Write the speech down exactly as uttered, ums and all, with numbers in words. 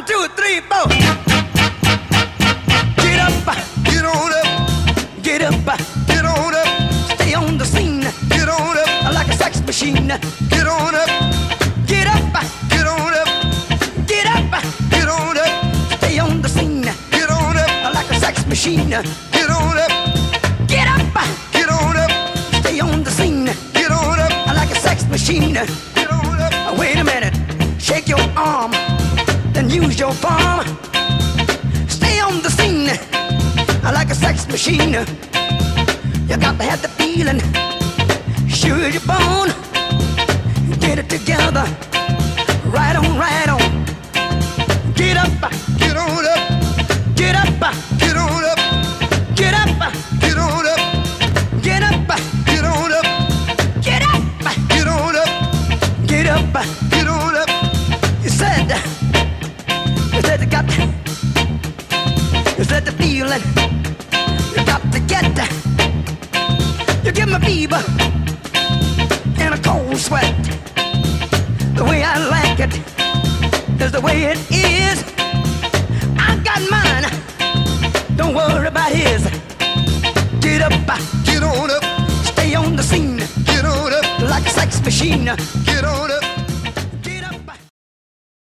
two, three, four. Get up, get on up, get up, get on up. Stay on the scene, get on up, like a sex machine. Get on up, get up, get on up, get up, get on up. Stay on the scene, get on up, like a sex machine. Get on up, get up, get on up. Stay on the scene, get on up, like a sex machine. Get on up. Wait a minute, shake your arm, then use your palm. Stay on the scene, like a sex machine. You got to have the feeling, sure as you're born. Get it together, right on, right on. Get up, get on up, get up, get on up, get up, get on up, get up, get on up, get up, get on up, get up, get on up. You said, you said you got, you said the feeling, you got to get. You give me fever and a cold sweat. The way I like it is the way it is. I got mine, don't worry about his. Get up, get on up, stay on the scene. Get on up, like a sex machine. Get on up.